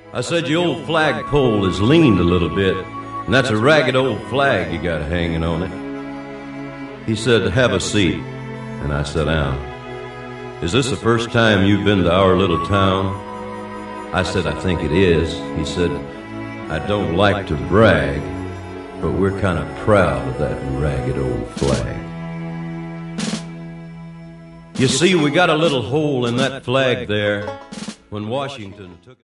I said, your old flagpole has leaned a little bit, and that's a ragged old flag you got hanging on it. He said, have a seat, and I sat down. Is this the first time you've been to our little town? I said, I think it is. He said, I don't like to brag, but we're kind of proud of that ragged old flag. You see, we got a little hole in that flag there when Washington took it.